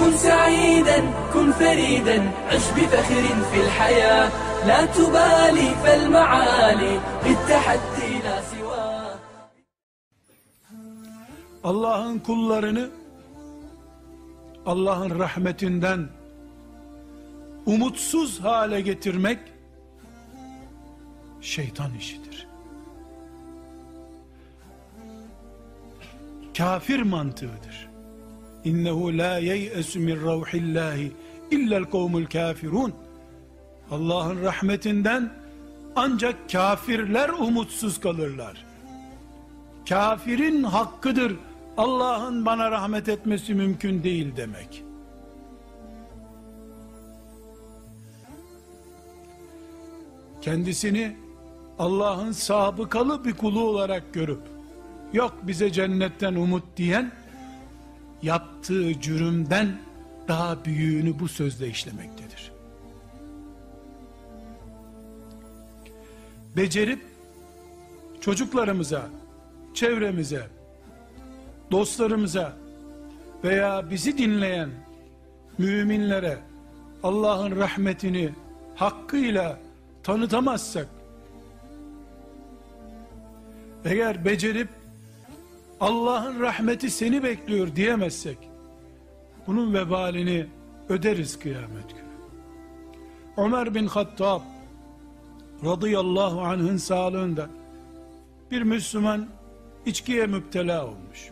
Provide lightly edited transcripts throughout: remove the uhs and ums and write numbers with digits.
كن سعيدا كن فريدا عش بفخر في الحياة لا تبالي فالمعالي بالتحدي لا سواه. Allah'ın kullarını Allah'ın rahmetinden umutsuz hale getirmek şeytan işidir. Kafir mantığıdır. İnnehu la yeyesu min ruhillahi illa'l kavmul kafirun. Allah'ın rahmetinden ancak kafirler umutsuz kalırlar. Kafirin hakkıdır Allah'ın bana rahmet etmesi mümkün değil demek. Kendisini Allah'ın sabıkalı bir kulu olarak görüp yok bize cennetten umut diyen yaptığı cürümden daha büyüğünü bu sözle işlemektedir. Becerip çocuklarımıza, çevremize, dostlarımıza veya bizi dinleyen müminlere Allah'ın rahmetini hakkıyla tanıtamazsak, eğer becerip Allah'ın rahmeti seni bekliyor diyemezsek, bunun vebalini öderiz kıyamet günü. Ömer bin Hattab radıyallahu anh'ın sağlığında bir Müslüman içkiye müptela olmuş.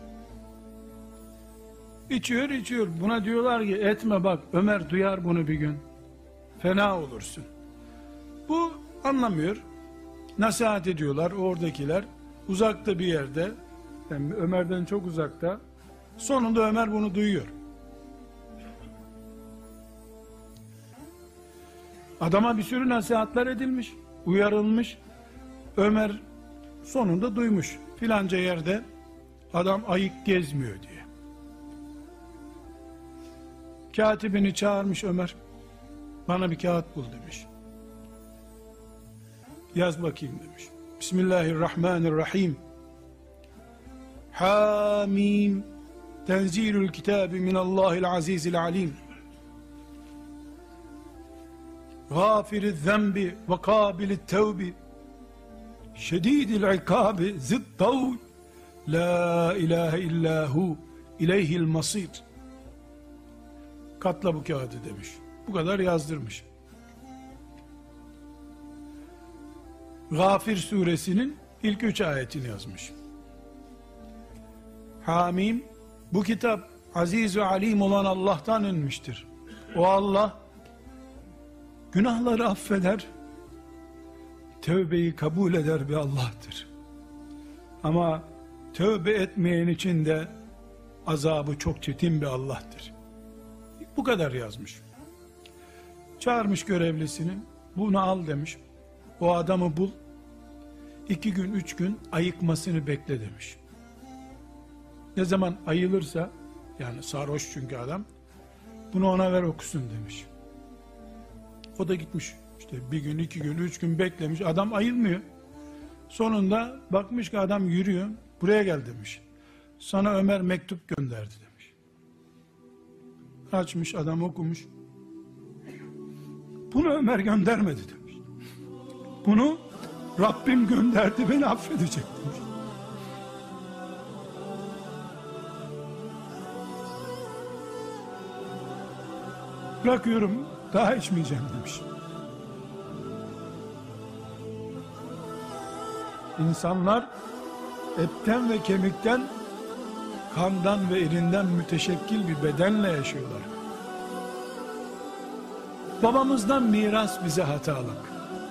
İçiyor, buna diyorlar ki etme bak, Ömer duyar bunu bir gün, fena olursun. Bu anlamıyor, nasihat ediyorlar oradakiler, uzakta bir yerde, yani Ömer'den çok uzakta. Sonunda Ömer bunu duyuyor. Adama bir sürü nasihatler edilmiş, uyarılmış. Ömer sonunda duymuş, filanca yerde adam ayık gezmiyor diye. Katibini çağırmış Ömer, bana bir kağıt bul demiş. Yaz bakayım demiş. Bismillahirrahmanirrahim. Hamim. Tenzilül kitabi minallahil azizil alim. Gâfiriz zembi ve kâbilit tevbi. Şedîdil ikâbi zittavl. La ilahe illahu ileyhil masir. Katla bu kağıdı demiş. Bu kadar yazdırmış. Gafir suresinin ilk 3 ayetini yazmış. Hamim, bu kitap aziz ve alim olan Allah'tan inmiştir. O Allah günahları affeder, tövbeyi kabul eder bir Allah'tır. Ama tövbe etmeyen için de azabı çok çetin bir Allah'tır. Bu kadar yazmış. Çağırmış görevlisini, bunu al demiş. O adamı bul, 2 gün 3 gün ayıkmasını bekle demiş. Ne zaman ayılırsa, yani sarhoş çünkü adam, bunu ona ver okusun demiş. O da gitmiş, işte 1 gün 2 gün 3 gün beklemiş, adam ayılmıyor. Sonunda bakmış ki adam yürüyor, buraya gel demiş. Sana Ömer mektup gönderdi demiş. Açmış, adam okumuş. Bunu Ömer göndermedi demiş. Bunu Rabbim gönderdi, beni affedecek demiş. Bırakıyorum, daha içmeyeceğim demiş. İnsanlar etten ve kemikten, kandan ve irinden müteşekkil bir bedenle yaşıyorlar. Babamızdan miras bize hatalık.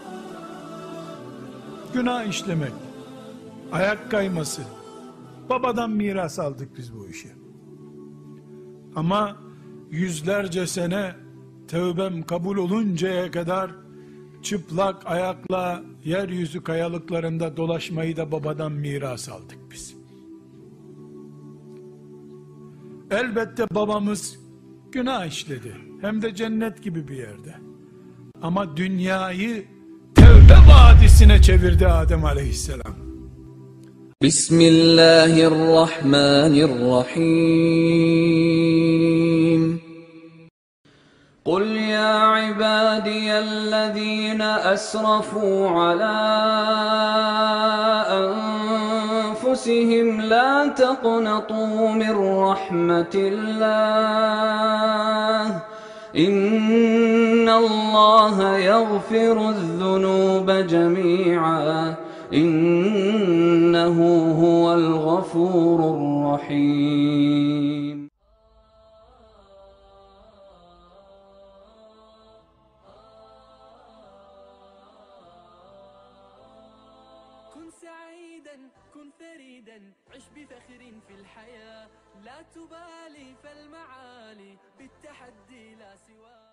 Günah işlemek, ayak kayması. Babadan miras aldık biz bu işi. Ama yüzlerce sene tövbem kabul oluncaya kadar çıplak ayakla yeryüzü kayalıklarında dolaşmayı da babadan miras aldık biz. Elbette babamız günah işledi. Hem de cennet gibi bir yerde. Ama dünyayı tevbe vadisine çevirdi Adem Aleyhisselam. Bismillahirrahmanirrahim. قل يا عبادي الذين أسرفوا على أنفسهم لا تقنطوا من رحمة الله إن الله يغفر الذنوب جميعا إنه هو الغفور الرحيم. كن سعيدا كن فريدا عش بفخر في الحياة لا تبالي فالمعالي بالتحدي لا سواه.